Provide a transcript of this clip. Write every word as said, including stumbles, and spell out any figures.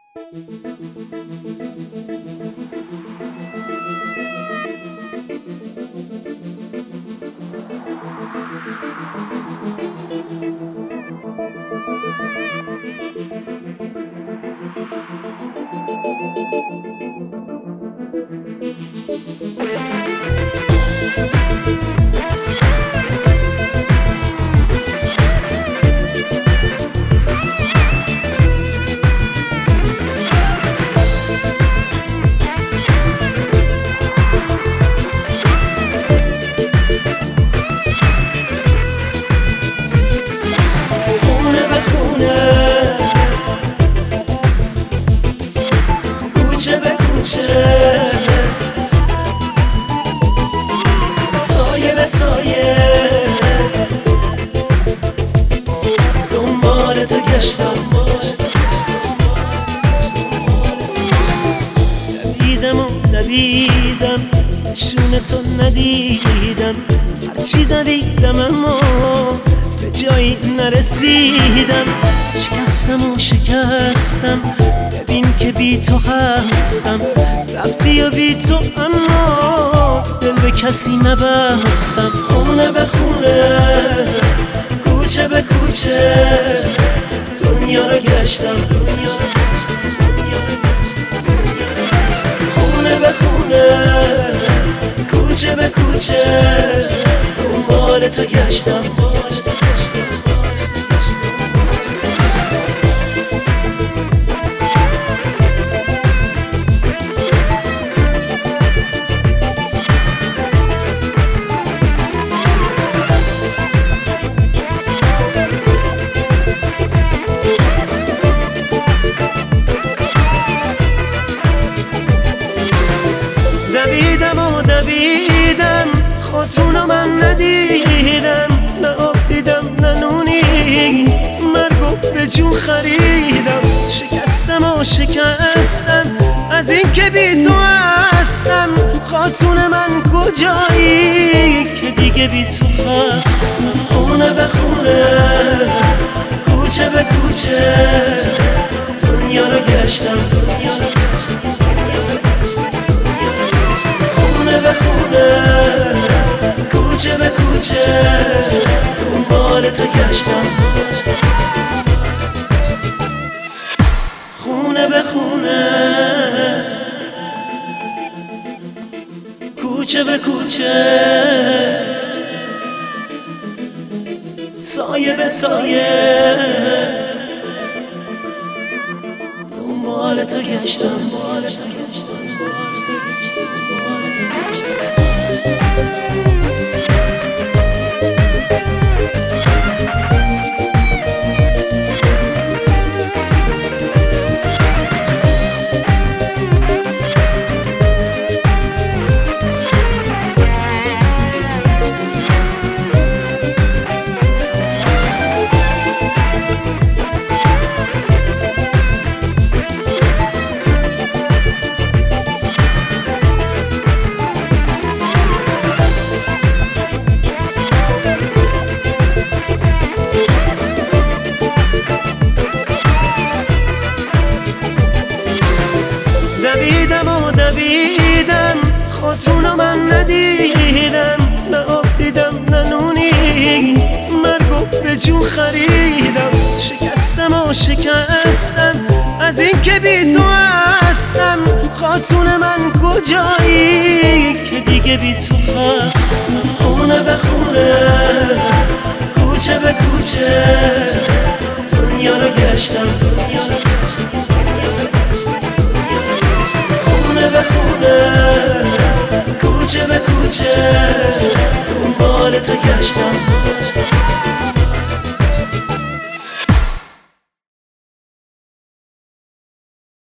سایه به سایه دنبال تو گشتم، دویدم و دویدم نشون تو ندیدم، هرچی دویدم اما به جایی نرسیدم. شکستم و شکستم ببین که بی تو هستم، رفتی و بی تو اما دل به کسی نبستم. خونه به خونه کوچه به کوچه دنیا رو گشتم، خونه به خونه کوچه به کوچه دنبال تو گشتم. دویدم و دویدم خاتونو من ندیدم، نه آب دیدم نه نونی، مرگو به جون خریدم. شکستم و شکستم از این که بی تو هستم، خاتون من کجایی که دیگه بی تو هستم. خونه به خونه کوچه به کوچه دنیا رو گشتم، به خونه کوچه به کوچه دنبال تو گشتم. خونه به خونه کوچه به کوچه سایه به سایه دنبال تو گشتم. دویدم و دویدم خاتونو من ندیدم، نه آب دیدم نه نونی، مرگو به جون خریدم. شکستم و شکستم از این که بی تو هستم، خاتون من کجایی که دیگه بی تو هستم. خونه به خونه کوچه به کوچه دنیا رو گشتم، به خونه کوچه به کوچه دنبال تو گشتم.